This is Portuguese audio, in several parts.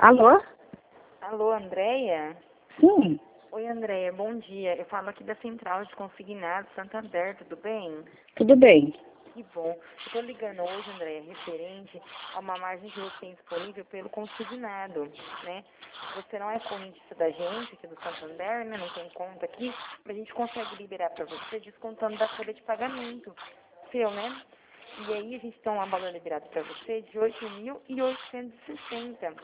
Alô? Alô, Andréia? Sim, Oi, Andréia, bom dia. Eu falo aqui da Central de Consignados Santander, tudo bem? tudo bem. Que bom. Eu tô ligando hoje, Andréia, referente a uma margem que você tem disponível pelo consignado, né? Você não é correntista da gente, aqui do Santander, né? Não tem conta aqui, mas a gente consegue liberar para você descontando da folha de pagamento seu, né? E aí a gente tem um valor liberado para você de 8.860.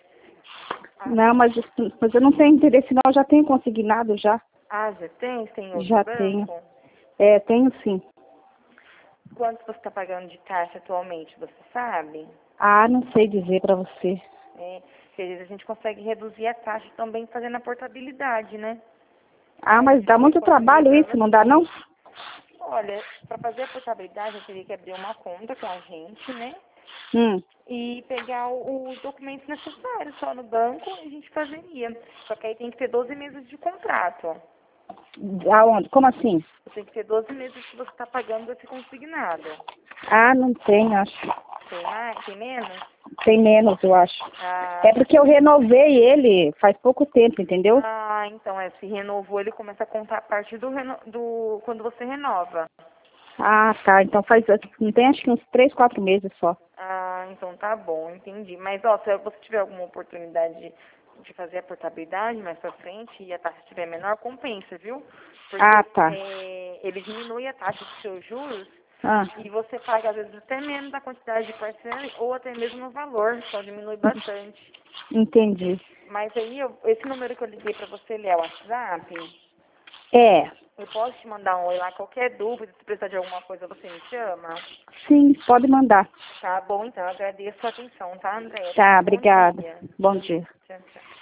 Não, mas eu não tenho interesse não, eu já tenho consignado já. Ah, já tem? Tem outro Já tenho. banco? É, tenho sim. Quanto você está pagando de taxa atualmente, você sabe? Ah, não sei dizer pra você. Porque às vezes a gente consegue reduzir a taxa também fazendo a portabilidade, né? Ah, Aí mas dá eu muito recomendaria trabalho para isso, não dá você. não? Olha, para fazer a portabilidade eu teria que abrir uma conta com a gente, né? Hum. E pegar os documentos necessários só no banco e a gente fazeria. Só que aí tem que ter 12 meses de contrato. Aonde? Como assim? Tem que ter 12 meses que você está pagando esse consignado. Ah, não tem, acho. Tem mais? Tem menos? Tem menos, eu acho. Ah, É porque eu renovei ele faz pouco tempo, entendeu? então, se renovou, ele começa a contar a partir do quando você renova. Ah, tá. Então não tem acho que uns 3, 4 meses só. Ah, então tá bom, entendi. Mas, ó, se você tiver alguma oportunidade de fazer a portabilidade mais pra frente e a taxa estiver menor, compensa, viu? Ah, Porque tá. ele diminui a taxa dos seus juros Ah, e você paga, às vezes, até menos da quantidade de parcela ou até mesmo no valor, só diminui bastante. entendi. Mas aí, esse número que eu liguei pra você, ele é o WhatsApp? É. Eu posso te mandar um oi lá, qualquer dúvida, se precisar de alguma coisa, você me chama? Sim, pode mandar. Tá bom, então, eu agradeço a sua atenção, tá, Andréia? Tenha Tá, um bom obrigada. dia. Bom dia. Tchau, tchau.